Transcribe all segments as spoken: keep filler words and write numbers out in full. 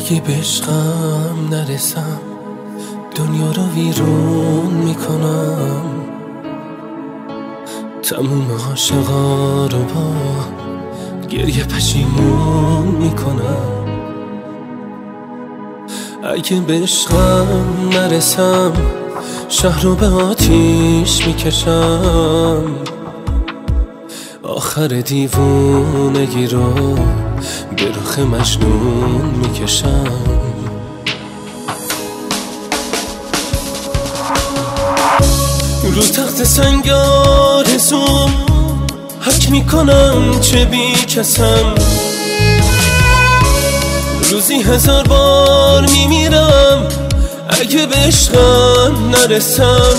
اگه به عشقم نرسم دنیا رو ویرون میکنم، تموم عاشقا رو با گریه پشیمون میکنم. اگه به عشقم نرسم شهر رو به آتیش میکشم، آخر دیوونگی رو به رخ مجنون میکشم. رو تخت سنگ آرزوم حک میکنم چه بی کسم، روزی هزار بار میمیرم اگه به عشقم نرسم.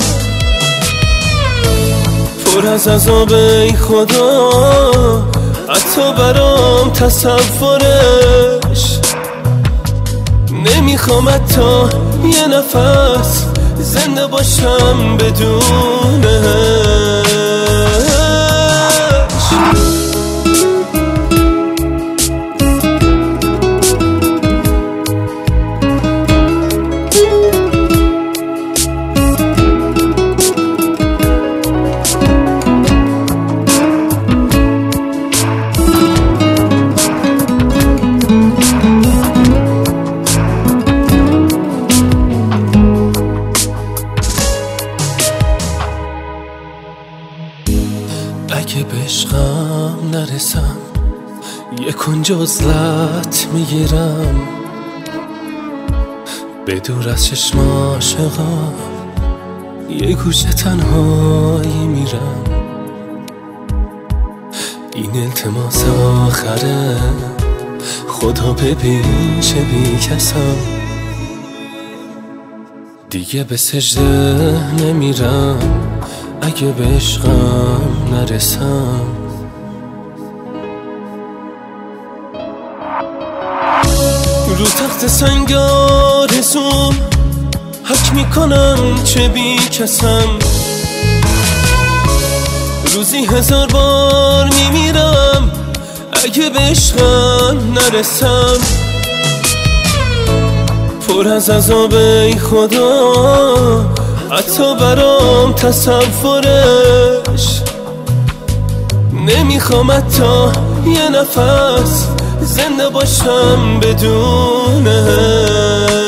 پر از عذاب ای خدا حتی برام تصورش، نمیخوام حتی یه نفس زنده باشم بدونش. اگه به عشقم نرسم یه کنج عزلت میگیرم، به دور از چشم عاشقا یه گوشه تنهایی میرم. این التماس آخره خدا ببین چه بی کسم، دیگه به سجده نمیرم اگه به عشقم نرسم. رو تخت سنگ آرزوم حک میکنم چه بی کسم، روزی هزار بار میمیرم اگه به عشقم نرسم. پر از عذاب ای خدا حتی برام تصورش، نمیخوام حتی یه نفس زنده باشم بدونش.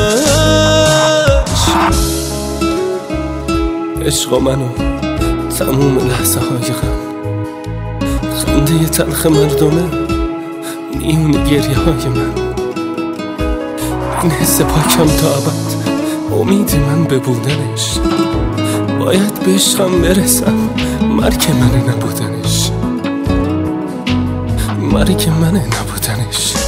عشق منو تموم لحظه های غم، خنده تلخ مردمه میون گریه های من، این حس پاکم تا ابد امید من به بودنش. باید به عشقم برسم مرگ منه نبودنش، مرگ منه نبودنش.